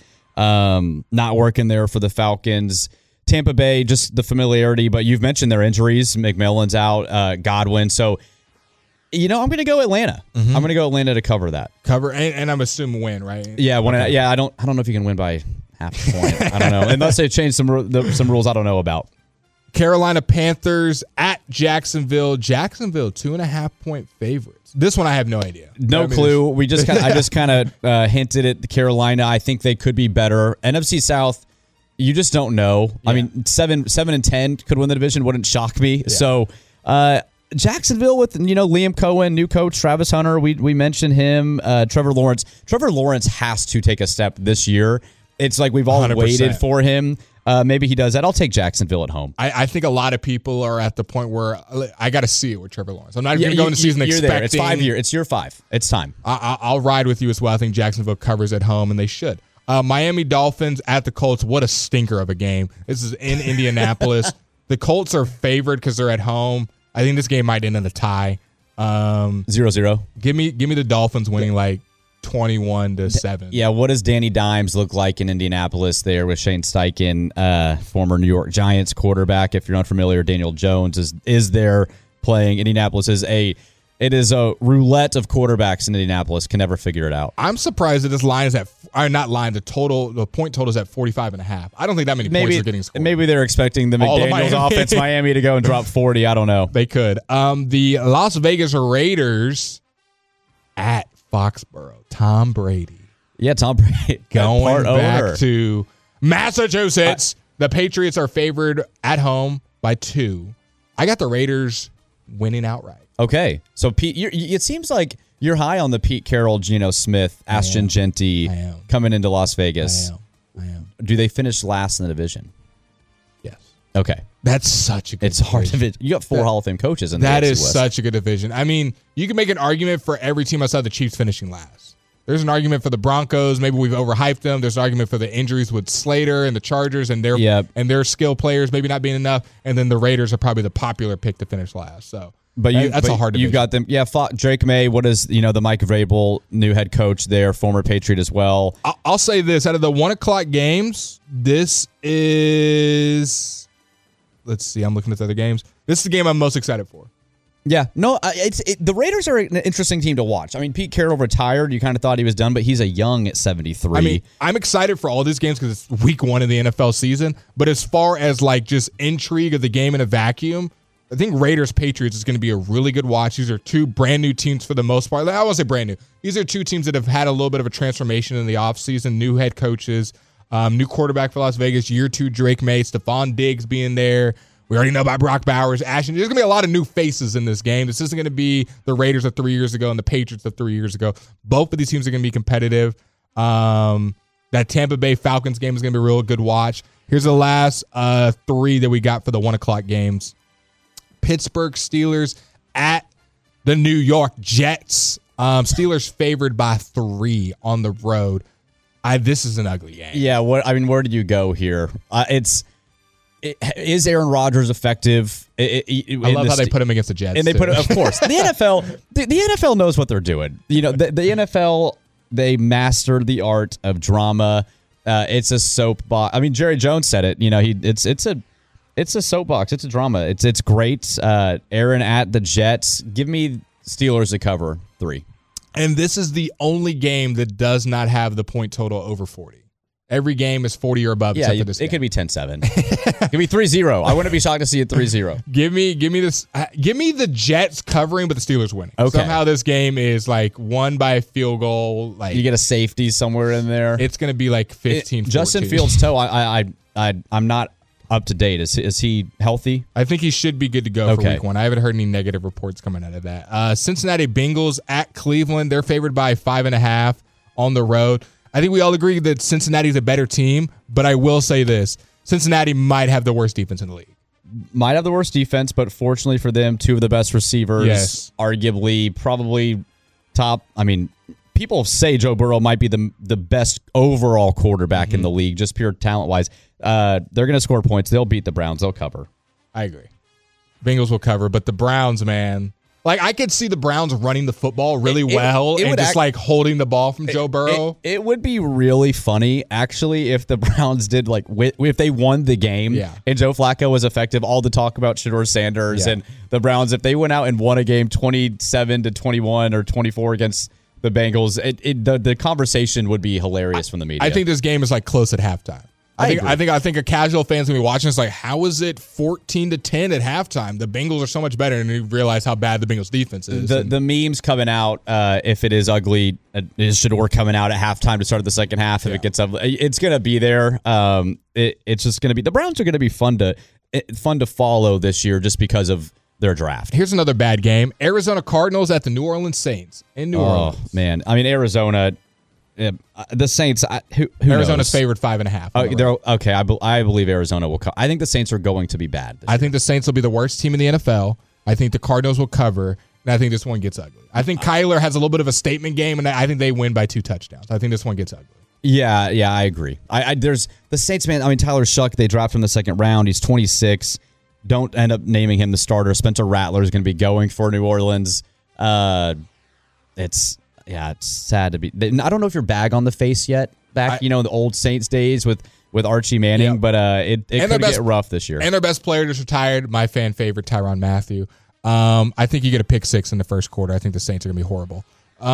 um, not working there for the Falcons? Tampa Bay, just the familiarity, but you've mentioned their injuries. McMillan's out, uh, Godwin. So, you know, I'm going to go Atlanta. Mm-hmm. I'm going to go Atlanta to cover that. Cover, and, and I'm assuming win, right? Yeah, when okay. I, yeah. I don't. I don't know if you can win by half a point. I don't know, unless they change some some rules I don't know about. Carolina Panthers at Jacksonville. Jacksonville two and a half point favorites. This one I have no idea. No I mean, clue. We just kinda, I just kind of uh, hinted at Carolina. I think they could be better. N F C South. You just don't know. Yeah. I mean, seven, seven and ten could win the division. Wouldn't shock me. Yeah. So, uh, Jacksonville with you know Liam Cohen, new coach Travis Hunter. We we mentioned him. Uh, Trevor Lawrence. Trevor Lawrence has to take a step this year. It's like we've all one hundred percent waited for him. Uh, maybe he does that. I'll take Jacksonville at home. I, I think a lot of people are at the point where I got to see it with Trevor Lawrence. I'm not yeah, going to go into the season you're expecting. There. It's five years. It's year five. It's time. I, I'll ride with you as well. I think Jacksonville covers at home, and they should. Uh, Miami Dolphins at the Colts. What a stinker of a game. This is in Indianapolis. The Colts are favored because they're at home. I think this game might end in a tie. Um, zero zero. Give me give me the Dolphins winning like twenty-one to seven. Yeah, what does Danny Dimes look like in Indianapolis there with Shane Steichen, uh, former New York Giants quarterback? If you're unfamiliar, Daniel Jones is is there playing. Indianapolis is a It is a roulette of quarterbacks in Indianapolis. Can never figure it out. I'm surprised that this line is at, or not line, the total, the point total is at forty-five and a half. I don't think that many maybe, points are getting scored. Maybe they're expecting the McDaniels offense Miami to go and drop forty. I don't know. They could. Um, the Las Vegas Raiders at Foxborough. Tom Brady. Yeah, Tom Brady. Going back owner. to Massachusetts. Uh, the Patriots are favored at home by two. I got the Raiders winning outright. Okay, so Pete, you're, it seems like you're high on the Pete Carroll, Geno Smith, Ashton Genty coming into Las Vegas. I am. I am. Do they finish last in the division? Yes. Okay. That's such a good It's division. hard to You got four that, Hall of Fame coaches in the That A F C is West. such a good division. I mean, you can make an argument for every team outside the Chiefs finishing last. There's an argument for the Broncos. Maybe we've overhyped them. There's an argument for the injuries with Slater and the Chargers and their Yep. and their skill players maybe not being enough. And then the Raiders are probably the popular pick to finish last. So, but you, that's but a hard division. You've got them. Yeah, Drake May. What is you know the Mike Vrabel, new head coach there, former Patriot as well. I'll, I'll say this: out of the one o'clock games, this is. Let's see. I'm looking at the other games. This is the game I'm most excited for. Yeah, no, it's it, the Raiders are an interesting team to watch. I mean, Pete Carroll retired. You kind of thought he was done, but he's a young at seventy-three. I mean, I'm excited for all these games because it's week one of the N F L season. But as far as like just intrigue of the game in a vacuum, I think Raiders Patriots is going to be a really good watch. These are two brand new teams for the most part. I won't say brand new. These are two teams that have had a little bit of a transformation in the offseason. New head coaches, um, new quarterback for Las Vegas, year two Drake May, Stephon Diggs being there. We already know about Brock Bowers, Ashton. There's going to be a lot of new faces in this game. This isn't going to be the Raiders of three years ago and the Patriots of three years ago. Both of these teams are going to be competitive. Um, that Tampa Bay Falcons game is going to be a real good watch. Here's the last uh, three that we got for the one o'clock games. Pittsburgh Steelers at the New York Jets. Um, Steelers favored by three on the road. I, this is an ugly game. Yeah, what I mean, where did you go here? Uh, it's it, is Aaron Rodgers effective? It, it, I love the how they st- put him against the Jets. and they too. put it, of course, the N F L. The, the N F L knows what they're doing. You know, the, the N F L, they mastered the art of drama. Uh, it's a soapbox. I mean, Jerry Jones said it. You know, he it's it's a it's a soapbox. It's a drama. It's it's great. Uh, Aaron at the Jets. Give me Steelers to cover three. And this is the only game that does not have the point total over forty. Every game is forty or above. Yeah, except you, for this it game. could be ten seven. Give me three zero. I wouldn't be shocked to see it three zero. Give me, give me this. Uh, give me the Jets covering, but the Steelers winning. Okay. Somehow this game is like won by a field goal. Like You get a safety somewhere in there. it's going to be like fifteen. It, Justin fourteen. Fields' toe. I, I, I, I'm not up to date. Is is he healthy? I think he should be good to go Okay. for week one. I haven't heard any negative reports coming out of that. Uh, Cincinnati Bengals at Cleveland. They're favored by five and a half on the road. I think we all agree that Cincinnati's a better team, but I will say this. Cincinnati might have the worst defense in the league. Might have the worst defense, but fortunately for them, two of the best receivers. Yes. Arguably, probably top. I mean, people say Joe Burrow might be the the best overall quarterback Mm-hmm. in the league, just pure talent wise. Uh, they're going to score points. They'll beat the Browns. They'll cover. I agree. Bengals will cover, but the Browns, man. Like, I could see the Browns running the football really It- it- well it and would just, act- like, holding the ball from Joe Burrow. It, it would be really funny, actually, if the Browns did, like, wi- if they won the game Yeah. and Joe Flacco was effective. All the talk about Shedeur Sanders Yeah. and the Browns, if they went out and won a game twenty-seven to twenty-one or twenty-four against the Bengals, it, it, the, the conversation would be hilarious from the media. I think this game is, like, close at halftime. I, I think agree. I think I think a casual fan's gonna be watching this like, how is it fourteen to ten at halftime? The Bengals are so much better, and you realize how bad the Bengals defense is. The And the memes coming out, uh, if it is ugly, uh, is Shedeur coming out at halftime to start the second half? If Yeah. it gets ugly, it's gonna be there. Um, it, it's just gonna be the Browns are gonna be fun to it, fun to follow this year just because of their draft. Here's another bad game: Arizona Cardinals at the New Orleans Saints in New Oh Orleans. man, I mean Arizona, uh, the Saints. I, who, who Arizona's knows? favored five and a half. on Oh, the they're road. okay. I, be, I believe Arizona will come. I think the Saints are going to be bad. This I think the Saints will be the worst team in the N F L. I think the Cardinals will cover, and I think this one gets ugly. I think Kyler has a little bit of a statement game, and I think they win by two touchdowns. I think this one gets ugly. Yeah, yeah, I agree. I, I there's the Saints, man. I mean, Tyler Shuck, they dropped him in the second round. He's twenty-six. Don't end up naming him the starter. Spencer Rattler is going to be going for New Orleans. Uh, it's yeah, it's sad to be. I don't know if you're bag on the face yet. Back, I- you know, in the old Saints days with with Archie Manning, Yeah. but uh, it it And their could best- get rough this year. And their best player just retired, my fan favorite, Tyrann Mathieu. Um, I think you get a pick six in the first quarter. I think the Saints are going to be horrible.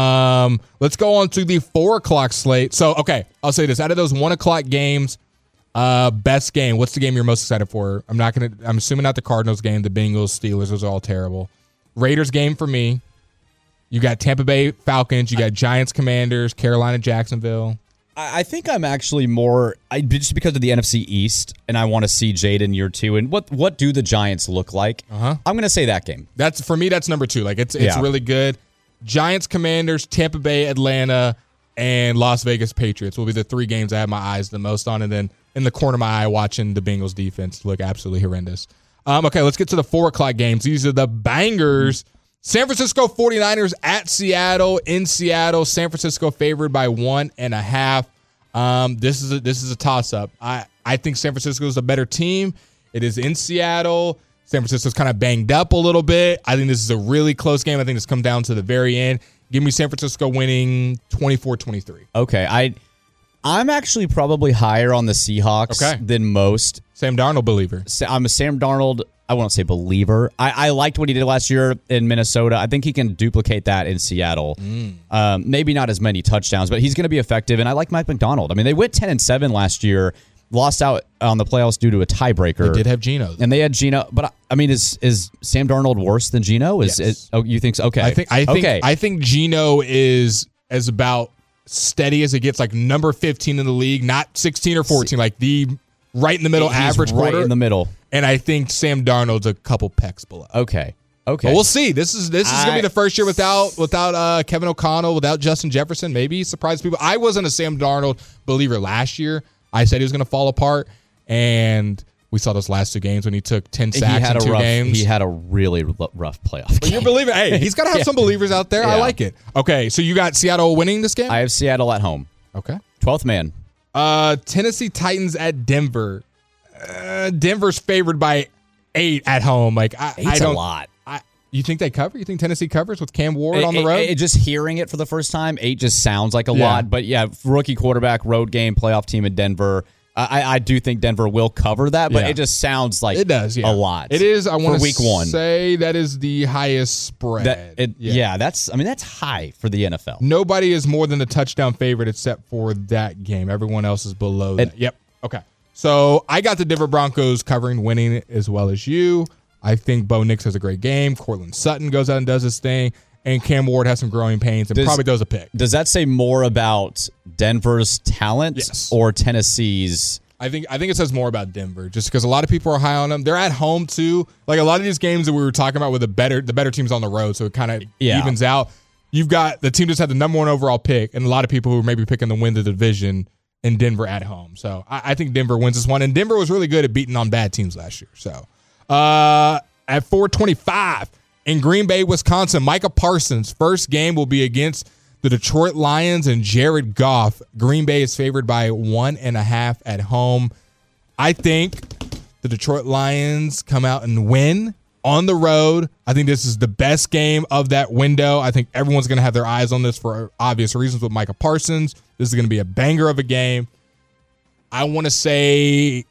Um, let's go on to the four o'clock slate. So, okay, I'll say this. Out of those one o'clock games, uh, best game, what's the game you're most excited for? I'm not going to, I'm assuming not the Cardinals game, the Bengals, Steelers, those are all terrible. Raiders game for me. You got Tampa Bay Falcons. You got Giants Commanders, Carolina Jacksonville. I I think I'm actually more I just because of the N F C East, and I want to see Jaden year two. And what what do the Giants look like? Uh-huh. I'm going to say that game. That's for me. That's number two. Like it's it's Yeah. really good. Giants, Commanders, Tampa Bay, Atlanta, and Las Vegas Patriots will be the three games I have my eyes the most on. And then in the corner of my eye, watching the Bengals defense look absolutely horrendous. Um, okay, let's get to the four o'clock games. These are the bangers San Francisco forty-niners at Seattle. In Seattle, San Francisco favored by one and a half. Um, this is a, this is a toss-up. I, I think San Francisco is a better team. It is in Seattle. San Francisco's kind of banged up a little bit. I think this is a really close game. I think this comes down to the very end. Give me San Francisco winning twenty-four twenty-three. Okay, I, I'm actually probably higher on the Seahawks okay. than most. Sam Darnold believer. I'm a Sam Darnold, I won't say believer. I, I liked what he did last year in Minnesota. I think he can duplicate that in Seattle. Mm. Um, maybe not as many touchdowns, but he's going to be effective. And I like Mike McDonald. I mean, they went ten and seven last year. Lost out on the playoffs due to a tiebreaker. They did have Geno. And they had Geno. But, I mean, is is Sam Darnold worse than Geno? Is, yes. is Oh, you think so? Okay. I think I think, okay. I think Geno is, is about steady as it gets, like number fifteen in the league, not sixteen or fourteen, like the right in the middle He's average right quarter. in the middle. And I think Sam Darnold's a couple pecks below. Okay. Okay. But we'll see. This is this is I, going to be the first year without without uh, Kevin O'Connell, without Justin Jefferson. Maybe surprise people. I wasn't a Sam Darnold believer last year. I said he was going to fall apart. And we saw those last two games when he took ten sacks he had in a two rough, games. He had a really rough playoff game. But you're believing. Hey, he's got to have yeah. some believers out there. Yeah. I like it. Okay, so you got Seattle winning this game? I have Seattle at home. Okay. twelfth man. Uh, Tennessee Titans at Denver. Uh, Denver's favored by eight at home. Like I, Eight's I don't, a lot. I, you think they cover? You think Tennessee covers with Cam Ward it, on the it, road? It, just hearing it for the first time, eight just sounds like a Yeah. lot. But yeah, rookie quarterback, road game, playoff team in Denver. I, I do think Denver will cover that, but Yeah. it just sounds like it does. Yeah. a lot. It is. I want for to week one. say that is the highest spread. That, it, yeah. yeah, that's. I mean, that's high for the N F L. Nobody is more than a touchdown favorite except for that game. Everyone else is below that. It, yep. Okay. So I got the Denver Broncos covering, winning as well as you. I think Bo Nix has a great game. Cortland Sutton goes out and does his thing. And Cam Ward has some growing pains and does, probably throws a pick. Does that say more about Denver's talent yes. or Tennessee's? I think I think it says more about Denver, just because a lot of people are high on them. They're at home too. Like a lot of these games that we were talking about with the better the better teams on the road, so it kind of yeah. evens out. You've got the team just had the number one overall pick, and a lot of people who are maybe picking to win the division in Denver at home. So I, I think Denver wins this one, and Denver was really good at beating on bad teams last year. So uh, at four twenty-five in Green Bay, Wisconsin, Micah Parsons' first game will be against the Detroit Lions and Jared Goff. Green Bay is favored by one and a half at home. I think the Detroit Lions come out and win on the road. I think this is the best game of that window. I think everyone's going to have their eyes on this for obvious reasons with Micah Parsons. This is going to be a banger of a game. I want to say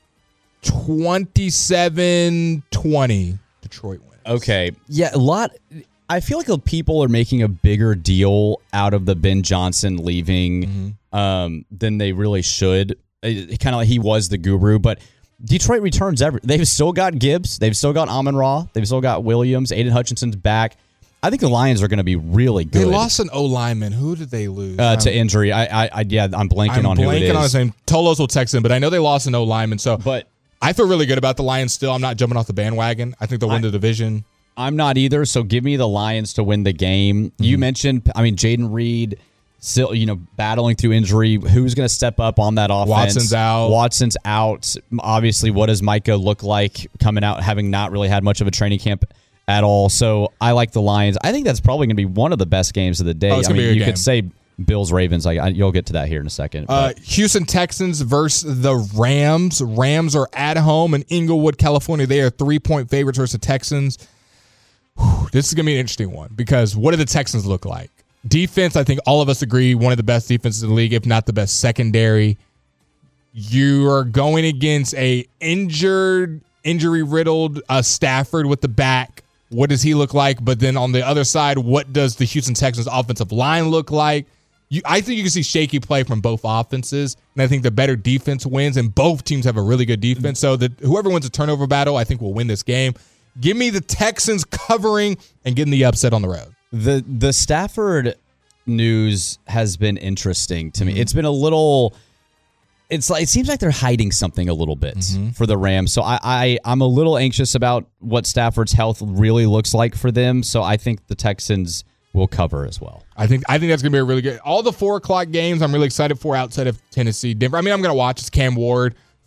twenty-seven twenty Detroit wins. Okay. Yeah, a lot. I feel like people are making a bigger deal out of the Ben Johnson leaving mm-hmm. um, than they really should. Kind of like he was the guru, but Detroit returns every. They've still got Gibbs. They've still got Amon-Ra. They've still got Williams. Aiden Hutchinson's back. I think the Lions are going to be really good. They lost an O-lineman. Who did they lose? Uh, to injury. I, I, I, yeah, I'm blanking I'm on blanking who it is. on his name. Tolos will text him, but I know they lost an O-lineman. So, but I feel really good about the Lions still. I'm not jumping off the bandwagon. I think they'll win I, the division. I'm not either. So give me the Lions to win the game. Mm-hmm. You mentioned, I mean, Jaden Reed still, you know, battling through injury. Who's going to step up on that offense? Watson's out. Watson's out. Obviously, what does Micah look like coming out, having not really had much of a training camp at all? So I like the Lions. I think that's probably going to be one of the best games of the day. Oh, it's I gonna mean, be a you game. could say Bills Ravens. Like I, you'll get to that here in a second. Uh, Houston Texans versus the Rams. Rams are at home in Inglewood, California. They are three point favorites versus the Texans. Whew, this is gonna be an interesting one because what do the Texans look like? Defense, I think all of us agree, one of the best defenses in the league, if not the best secondary. You are going against a injured, injury-riddled uh, Stafford with the back. What does he look like? But then on the other side, what does the Houston Texans offensive line look like? You, I think you can see shaky play from both offenses, and I think the better defense wins, and both teams have a really good defense. So that whoever wins a turnover battle, I think will win this game. Give me the Texans covering and getting the upset on the road. The the Stafford news has been interesting to me. Mm-hmm. It's been a little. It's like it seems like they're hiding something a little bit mm-hmm. for the Rams. So I, I I'm a little anxious about what Stafford's health really looks like for them. So I think the Texans will cover as well. I think I think that's gonna be a really good. All the four o'clock games I'm really excited for outside of Tennessee, Denver. I mean I'm gonna watch. It's Cam Ward,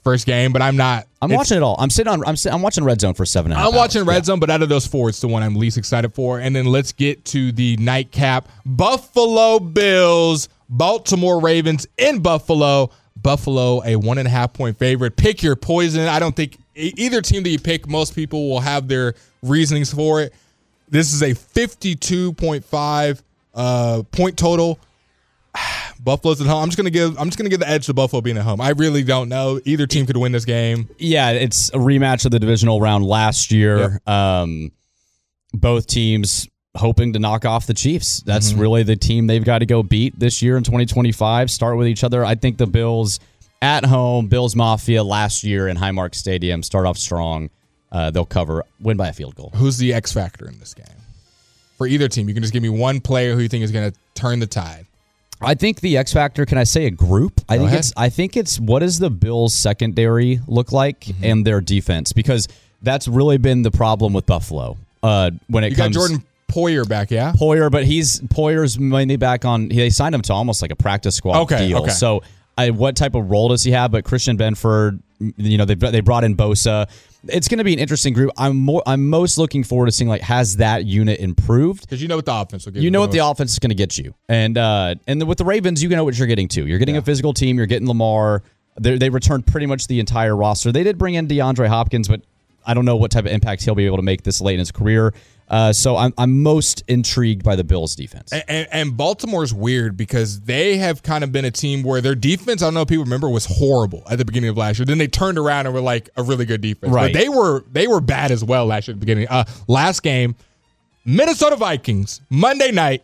first game, but I'm not. I'm watching it all. I'm sitting on. I'm sit, I'm watching Red Zone for seven. And a half I'm watching hours. Red yeah. Zone, but out of those four, it's the one I'm least excited for. And then let's get to the nightcap: Buffalo Bills, Baltimore Ravens in Buffalo. Buffalo, a one and a half point favorite. Pick your poison. I don't think either team that you pick, most people will have their reasonings for it. This is a fifty-two point five uh, point total. Buffalo's at home. I'm just gonna give. I'm just gonna give the edge to Buffalo being at home. I really don't know. Either team could win this game. Yeah, it's a rematch of the divisional round last year. Yep. Um, both teams hoping to knock off the Chiefs. That's mm-hmm. really the team they've got to go beat this year in twenty twenty-five. Start with each other. I think the Bills at home, Bills Mafia last year in Highmark Stadium, start off strong. Uh, they'll cover, win by a field goal. Who's the X factor in this game? For either team, you can just give me one player who you think is going to turn the tide. I think the X factor. Can I say a group? I Go think ahead. it's. I think it's what does the Bills secondary look like mm-hmm. and their defense, because that's really been the problem with Buffalo. Uh, when it you comes, got Jordan Poyer back, yeah. Poyer, but he's Poyer's mainly back on. They signed him to almost like a practice squad okay, deal. Okay. So, I, what type of role does he have? But Christian Benford, you know, they they brought in Bosa. It's going to be an interesting group. I'm more. I'm most looking forward to seeing like has that unit improved, because you know what the offense will give. You know the what most. the offense is going to get you, and uh, and the, with the Ravens, you know what you're getting too. You're getting yeah. a physical team. You're getting Lamar. They they returned pretty much the entire roster. They did bring in DeAndre Hopkins, but I don't know what type of impact he'll be able to make this late in his career. Uh, so I'm I'm most intrigued by the Bills' defense. And, and, and Baltimore's weird because they have kind of been a team where their defense, I don't know if people remember, was horrible at the beginning of last year. Then they turned around and were like a really good defense. Right. But they were they were bad as well last year at the beginning. Uh, last game, Minnesota Vikings, Monday night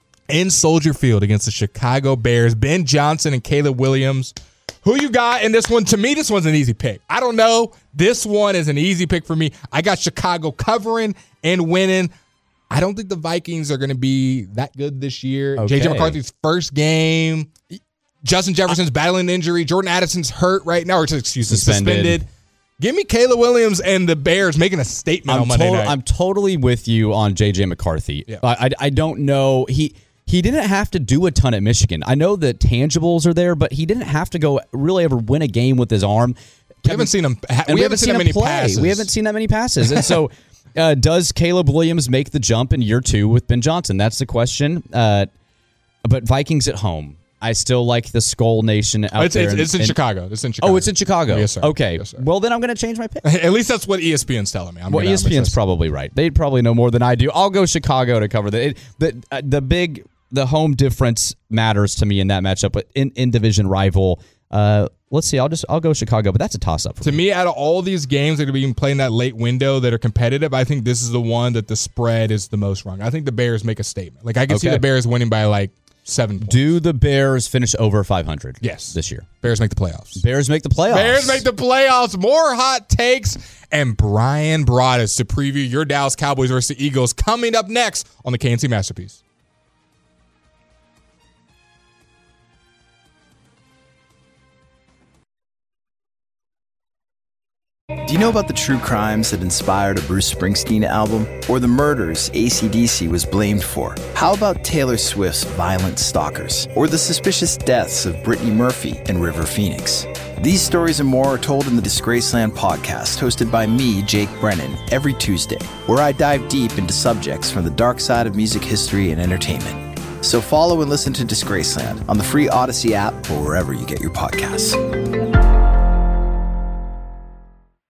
in Soldier Field against the Chicago Bears. Ben Johnson and Caleb Williams. Who you got in this one? To me, this one's an easy pick. I don't know. This one is an easy pick for me. I got Chicago covering and winning. I don't think the Vikings are going to be that good this year. Okay. J J McCarthy's first game. Justin Jefferson's I, battling an injury. Jordan Addison's hurt right now, or excuse me, suspended. suspended. Give me Caleb Williams and the Bears making a statement I'm on Monday to- night. I'm totally with you on J J McCarthy. Yeah. I, I I don't know. He he didn't have to do a ton at Michigan. I know the tangibles are there, but he didn't have to go really ever win a game with his arm. We haven't seen him. Ha- we, we haven't seen, seen him many play. passes. We haven't seen that many passes, and so. Uh, does Caleb Williams make the jump in year two with Ben Johnson? That's the question. Uh, but Vikings at home. I still like the Skull Nation out oh, it's, there. It's, in, it's in, in Chicago. It's in Chicago. Oh, it's in Chicago. Oh, yes, sir. Okay. Yes, sir. Well, then I'm going to change my pick. At least that's what E S P N's telling me. I'm well, E S P N's probably right. They probably know more than I do. I'll go Chicago to cover that. The, uh, the big, the home difference matters to me in that matchup, but in, in division rival. Uh, let's see. I'll just I'll go Chicago, but that's a toss up. To me, out of all these games that are being played in that late window that are competitive, I think this is the one that the spread is the most wrong. I think the Bears make a statement. Like I can okay. see the Bears winning by like seven points. Do the Bears finish over five hundred? Yes, this year. Bears make the playoffs. Bears make the playoffs. Bears make the playoffs. More hot takes and Brian Broaddus to preview your Dallas Cowboys versus the Eagles coming up next on the K N C Masterpiece. Do you know about the true crimes that inspired a Bruce Springsteen album? Or the murders A C D C was blamed for? How about Taylor Swift's Violent Stalkers? Or the suspicious deaths of Brittany Murphy and River Phoenix? These stories and more are told in the Disgraceland podcast, hosted by me, Jake Brennan, every Tuesday, where I dive deep into subjects from the dark side of music history and entertainment. So follow and listen to Disgraceland on the free Odyssey app or wherever you get your podcasts.